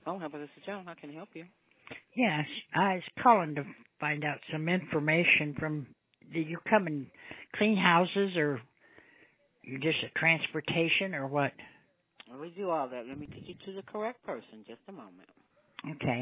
Oh, how about this is Joan? How can I help you? Yes, I was calling to find out some information from. Do you come and clean houses, or you just a transportation, or what? Well, we do all that. Let me get you to the correct person. Just a moment. Okay.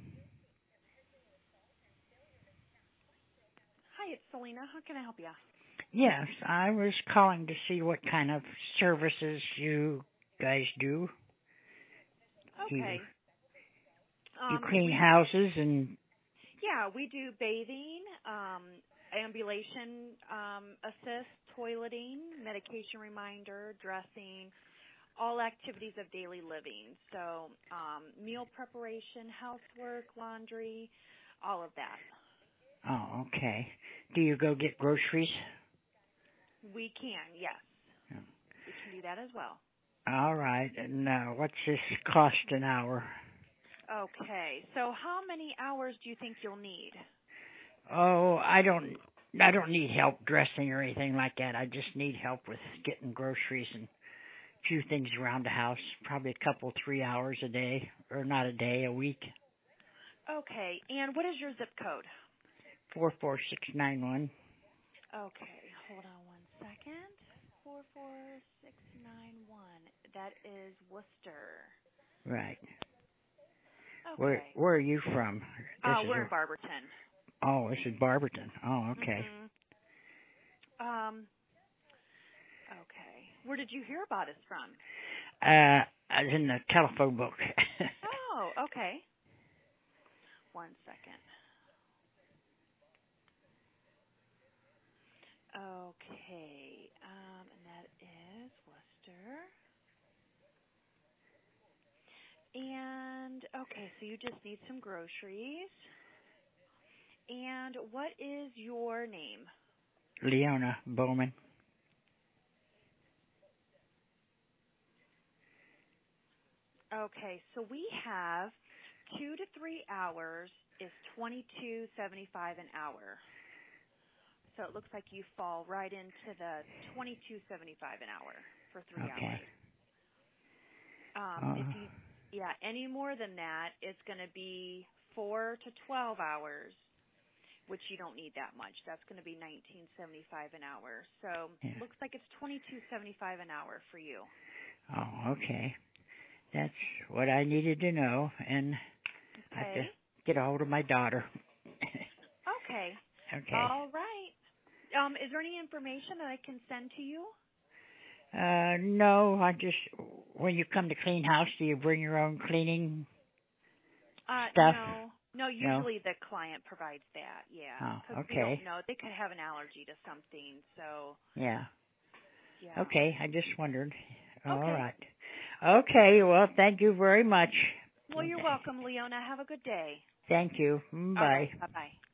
Hi, it's Selena. How can I help you? Yes, I was calling to see what kind of services you guys do. Okay. You clean houses and. We do bathing, ambulation assist, toileting, medication reminder, dressing, all activities of daily living. So meal preparation, housework, laundry, all of that. Oh, okay. Do you go get groceries? We can, yes. Yeah. We can do that as well. All right. And what's this cost an hour? Okay. So how many hours do you think you'll need? Oh, I don't need help dressing or anything like that. I just need help with getting groceries and a few things around the house. Probably a couple, 3 hours a day, or not a day, a week. Okay. And what is your zip code? 44691. Okay. Hold on one second. 44691. That is Worcester. Right. Okay. Where are you from? We're in Barberton. Oh, this is Barberton. Oh, okay. Mhm. Okay. Where did you hear about us from? I was in the telephone book. Oh, okay. One second. Okay. And that is Worcester. And okay, so you just need some groceries. And what is your name? Leona Bowman. Okay, so we have 2 to 3 hours is $22.75 an hour. So it looks like you fall right into the $22.75 an hour for 3 hours. If you, any more than that, it's going to be 4 to 12 hours, which you don't need that much. That's going to be $19.75 an hour. So it looks like it's $22.75 an hour for you. Oh, okay. That's what I needed to know, and I have to get a hold of my daughter. Okay. Okay. All right. Is there any information that I can send to you? No, when you come to clean house, do you bring your own cleaning stuff? No, usually the client provides that, yeah. Oh, okay. We don't know. They could have an allergy to something, so. Yeah. Yeah. Okay, I just wondered. All Okay. right. Okay, well, thank you very much. Well, you're welcome, Leona. Have a good day. Thank you. Bye. All right. Bye-bye.